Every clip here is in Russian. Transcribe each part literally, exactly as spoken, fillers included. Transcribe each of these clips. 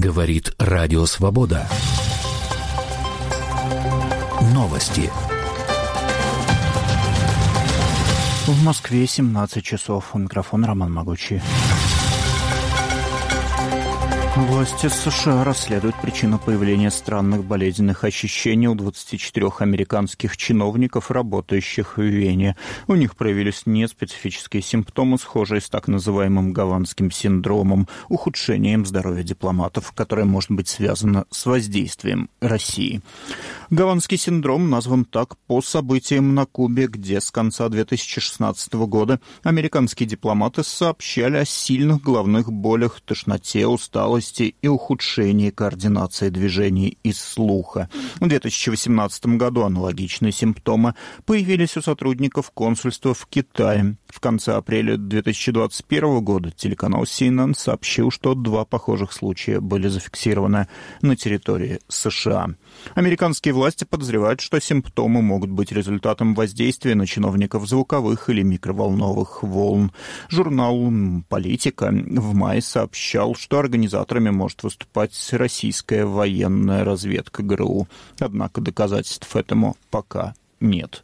Говорит Радио Свобода. Новости. В Москве семнадцать часов. У микрофона Роман Могучий. Власти США расследуют причину появления странных болезненных ощущений у двадцати четырёх американских чиновников, работающих в Вене. У них проявились неспецифические симптомы, схожие с так называемым гаванским синдромом, ухудшением здоровья дипломатов, которое может быть связано с воздействием России. Гаванский синдром назван так по событиям на Кубе, где с конца две тысячи шестнадцатого года американские дипломаты сообщали о сильных головных болях, тошноте, усталости и ухудшении координации движений и слуха. В две тысячи восемнадцатом году аналогичные симптомы появились у сотрудников консульства в Китае. В конце апреля две тысячи двадцать первого года телеканал си эн эн сообщил, что два похожих случая были зафиксированы на территории США. Американские власти подозревают, что симптомы могут быть результатом воздействия на чиновников звуковых или микроволновых волн. Журнал «Политика» в мае сообщал, что организаторами может выступать российская военная разведка ГРУ. Однако доказательств этому пока нет.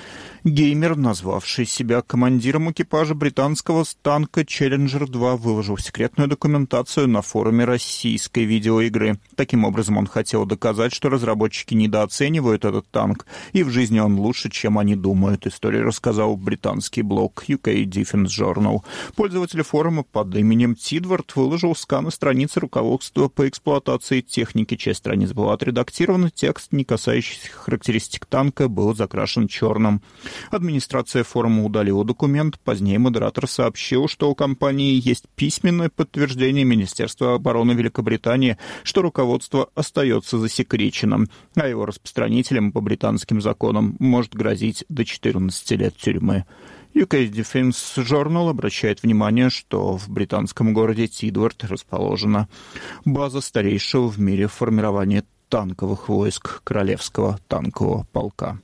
Геймер, назвавший себя командиром экипажа британского танка «Челленджер два», выложил секретную документацию на форуме российской видеоигры. Таким образом, он хотел доказать, что разработчики недооценивают этот танк, и в жизни он лучше, чем они думают. Историю рассказал британский блог ю кей Defense Journal. Пользователь форума под именем Тидвард выложил сканы страницы руководства по эксплуатации техники. Часть страниц была отредактирована, текст, не касающийся характеристик танка, был закрашен черным. Администрация форума удалила документ. Позднее модератор сообщил, что у компании есть письменное подтверждение Министерства обороны Великобритании, что руководство остается засекреченным, а его распространителям по британским законам может грозить до четырнадцати лет тюрьмы. ю кей Defense Journal обращает внимание, что в британском городе Тидвард расположена база старейшего в мире формирования танковых войск Королевского танкового полка.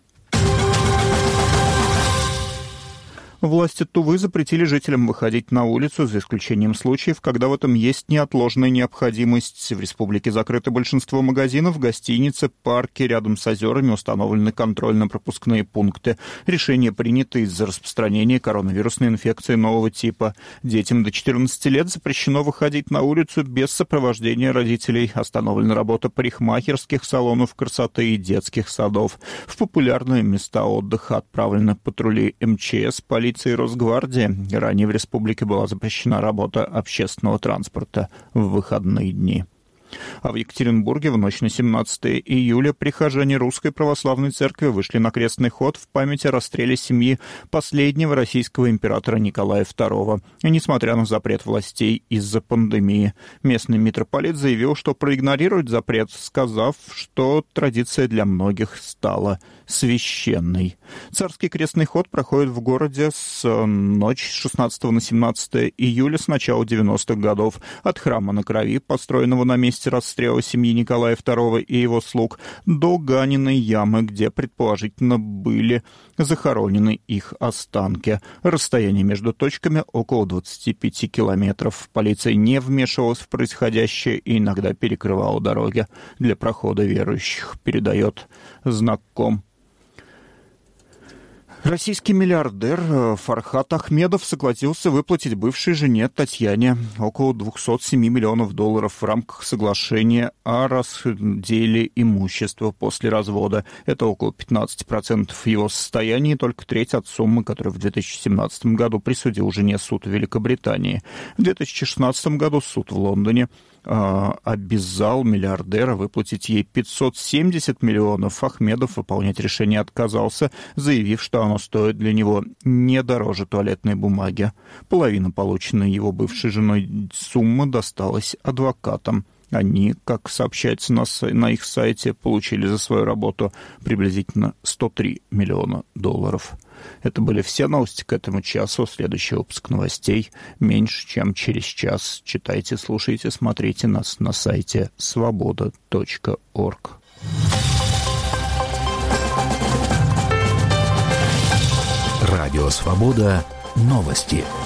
Власти Тувы запретили жителям выходить на улицу, за исключением случаев, когда в этом есть неотложная необходимость. В республике закрыто большинство магазинов, гостиницы, парки. Рядом с озерами установлены контрольно-пропускные пункты. Решение принято из-за распространения коронавирусной инфекции нового типа. Детям до четырнадцати лет запрещено выходить на улицу без сопровождения родителей. Остановлена работа парикмахерских салонов красоты и детских садов. В популярные места отдыха отправлены патрули эм че эс, полиция и Росгвардии. Ранее в республике была запрещена работа общественного транспорта в выходные дни. А в Екатеринбурге в ночь на семнадцатое июля прихожане Русской Православной Церкви вышли на крестный ход в память о расстреле семьи последнего российского императора Николая второго. И несмотря на запрет властей из-за пандемии, местный митрополит заявил, что проигнорирует запрет, сказав, что традиция для многих стала священной. Царский крестный ход проходит в городе с ночи с шестнадцатого на семнадцатое июля с начала девяностых годов от храма на Крови, построенного на месте расстрела семьи Николая второго и его слуг, до Ганиной ямы, где предположительно были захоронены их останки. Расстояние между точками около двадцати пяти километров. Полиция не вмешивалась в происходящее и иногда перекрывала дороги для прохода верующих, передает Знакком. Российский миллиардер Фархат Ахмедов согласился выплатить бывшей жене Татьяне около двухсот семи миллионов долларов в рамках соглашения о разделе имущества после развода. Это около пятнадцати процентов его состояния и только треть от суммы, которую в две тысячи семнадцатом году присудил жене суд в Великобритании. В две тысячи шестнадцатом году суд в Лондоне обязал миллиардера выплатить ей пятьсот семьдесят миллионов. Ахмедов выполнять решение отказался, заявив, что оно стоит для него не дороже туалетной бумаги. Половина полученной его бывшей женой суммы досталась адвокатам. Они, как сообщается на, на их сайте, получили за свою работу приблизительно сто три миллиона долларов. Это были все новости к этому часу. Следующий выпуск новостей меньше, чем через час. Читайте, слушайте, смотрите нас на сайте свобода точка орг. Радио «Свобода». Новости.